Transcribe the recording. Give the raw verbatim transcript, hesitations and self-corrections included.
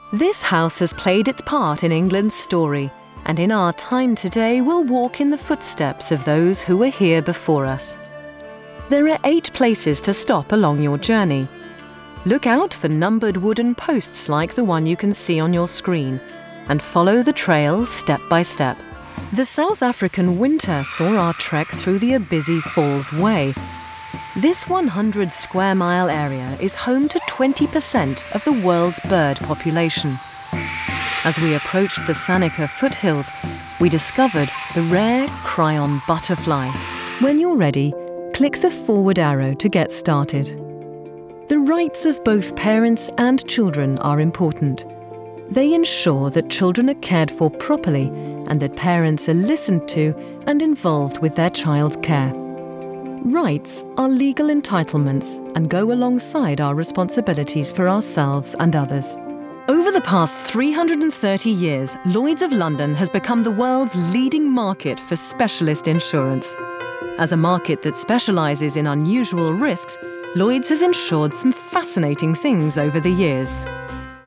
This house has played its part in England's story, and in our time today we'll walk in the footsteps of those who were here before us. There are eight places to stop along your journey. Look out for numbered wooden posts like the one you can see on your screen, and follow the trail step by step. The South African winter saw our trek through the Obisi Falls Way. This one hundred square mile area is home to twenty percent of the world's bird population. As we approached the Sanaka foothills, we discovered the rare crayon butterfly. When you're ready, click the forward arrow to get started. The rights of both parents and children are important. They ensure that children are cared for properly and that parents are listened to and involved with their child's care. Rights are legal entitlements and go alongside our responsibilities for ourselves and others. Over the past three hundred thirty years, Lloyd's of London has become the world's leading market for specialist insurance. As a market that specialises in unusual risks, Lloyd's has insured some fascinating things over the years.